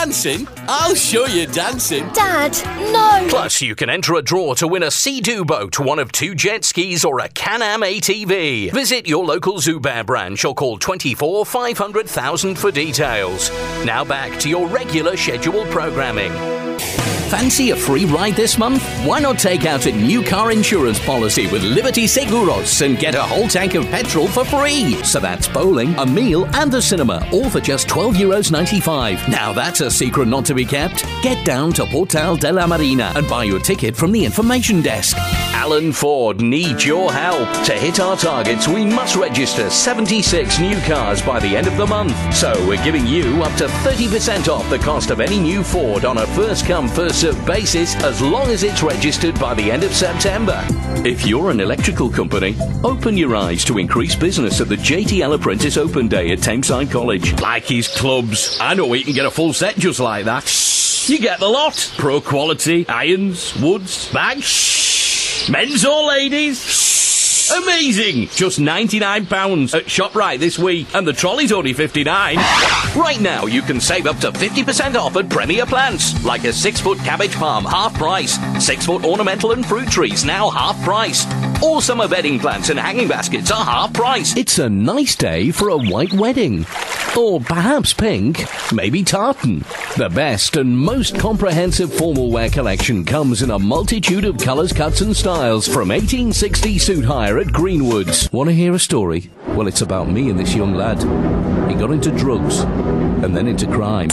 Dancing? I'll show you dancing. Dad, no! Plus, you can enter a draw to win a Sea-Doo boat, one of 2 jet skis or a Can-Am ATV. Visit your local Zubair branch or call 24 500 000 for details. Now back to your regular scheduled programming. Fancy a free ride this month? Why not take out a new car insurance policy with Liberty Seguros and get a whole tank of petrol for free? So that's bowling, a meal and the cinema, all for just €12.95. Now that's a secret not to be kept. Get down to Portal de la Marina and buy your ticket from the information desk. Alan Ford needs your help. To hit our targets, we must register 76 new cars by the end of the month. So we're giving you up to 30% off the cost of any new Ford on a first-come, first-served basis as long as it's registered by the end of September. If you're an electrical company, open your eyes to increase business at the JTL Apprentice Open Day at Tameside College. Like his clubs. I know you can get a full set just like that. You get the lot. Pro quality, irons, woods, bags. Men's or ladies? Amazing! Just £99 at ShopRite this week, and the trolley's only £59. Right now, you can save up to 50% off at Premier Plants, like a 6-foot cabbage palm, half price. 6-foot ornamental and fruit trees, now half price. All summer bedding plants and hanging baskets are half price. It's a nice day for a white wedding. Or perhaps pink, maybe tartan. The best and most comprehensive formal wear collection comes in a multitude of colours, cuts and styles from 1860 Suit Hire at Greenwoods. Want to hear a story? Well, it's about me and this young lad. He got into drugs and then into crime.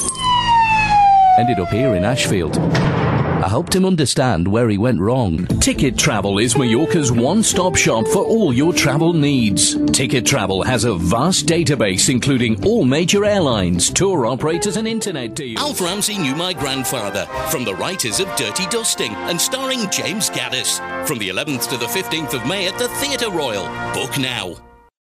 Ended up here in Ashfield. I helped him understand where he went wrong. Ticket Travel is Mallorca's one-stop shop for all your travel needs. Ticket Travel has a vast database including all major airlines, tour operators and internet deals. Alf Ramsey Knew My Grandfather, from the writers of Dirty Dusting and starring James Gaddis. From the 11th to the 15th of May at the Theatre Royal. Book now.